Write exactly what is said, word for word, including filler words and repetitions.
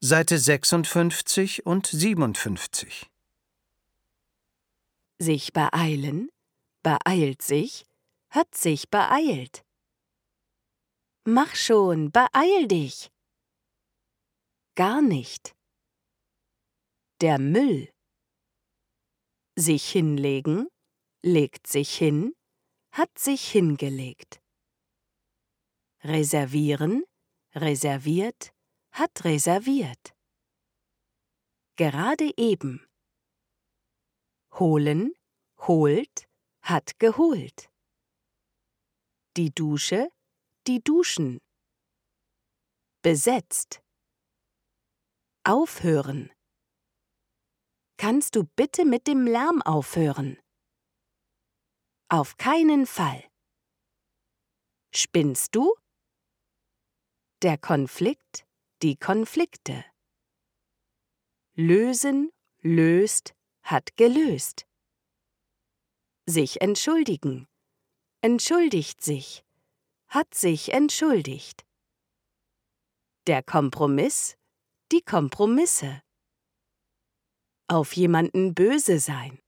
Seite sechsundfünfzig und siebenundfünfzig. Sich beeilen, beeilt sich, hat sich beeilt. Mach schon, beeil dich. Gar nicht. Der Müll. Sich hinlegen, legt sich hin, hat sich hingelegt. Reservieren, reserviert, hat reserviert. Gerade eben. Holen, holt, hat geholt. Die Dusche, die duschen. Besetzt. Aufhören. Kannst du bitte mit dem Lärm aufhören? Auf keinen Fall. Spinnst du? Der Konflikt, die Konflikte. Lösen, löst, hat gelöst. Sich entschuldigen. Entschuldigt sich. Hat sich entschuldigt. Der Kompromiss, die Kompromisse. Auf jemanden böse sein.